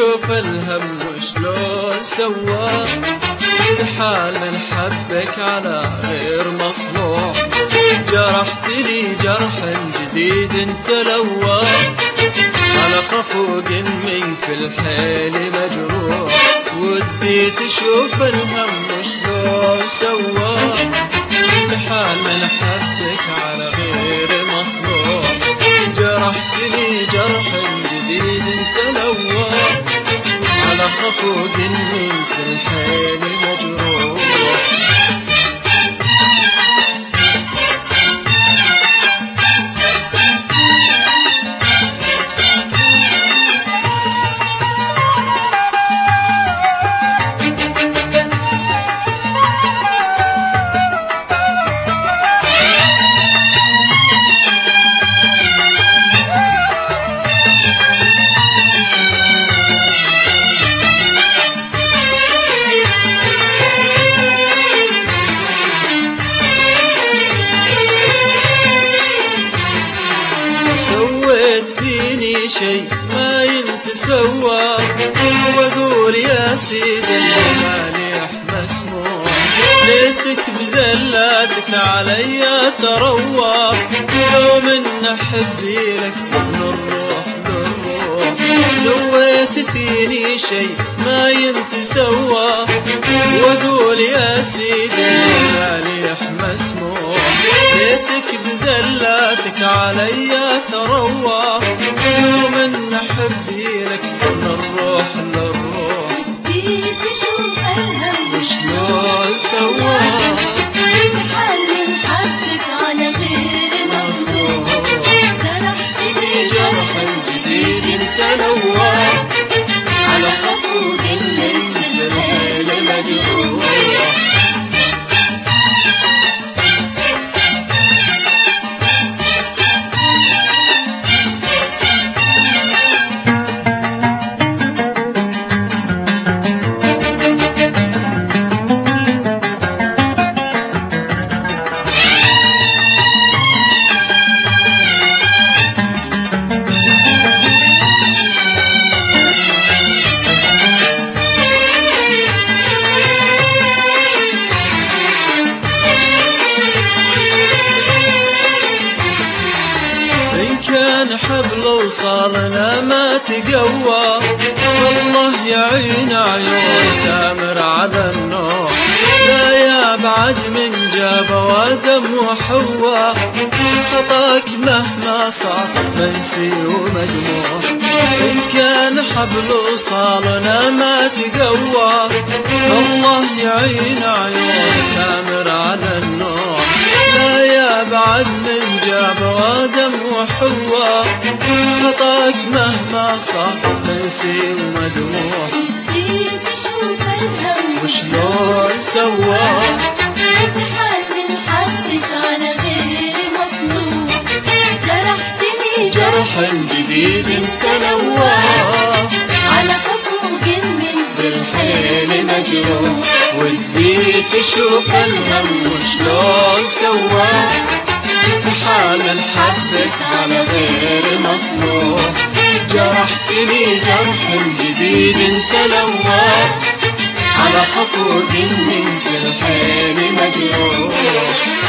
تشوف الهم وشلون سوى بحال من حبك على غير مصنوع. جرحتني جرح جديد انت لوى على خفوق منك في الحيل مجروح. ودي تشوف الهم شلون سوى بحال من حبك على غير مصنوع. جرحتني جرح جديد انت لوى على خفوق منك في الحيل مجروح. سويت فيني شي ما ينتسوى واقول يا سيدي المانح مسموع. ليتك بزلاتك علي تروى لو من حبي لك من الروح للروح. سويت فيني شي ما ينتسوى واقول يا سيدي المانح مسموع. ليتك بزلاتك علي تروى ومن حبي لك من الروح للروح. بدي تشوف الهم وشلون سوى بحال من حبك على غير مصنوع. جرحتني جرح جديد انت لوى على خفوق منك في الحيل مجروح. كان حبل وصالنا ما تقوى والله يعين عيون سامر على النوح. لا يا بعد من جاب ودم وحوى خطاك مهما صار منسي ومجموح. إن كان حبل وصالنا ما تقوى الله يعين عيون سامر على النوح. لا يا بعد من جاب ودم وحوى خطاك مهما صار منسي ومدموح. بدي تشوف الهم وشلون سوى بحال من حبك على غير مصنوع. جرحتني جرح جديد انت لوى على خفوق منك بالحيل مجروح. ودي تشوف الهم وشلون سوى بحال حبك على غير مصنوع. جرحتني جرح جديد انت لوى على خطوق منك الحيل مجروح.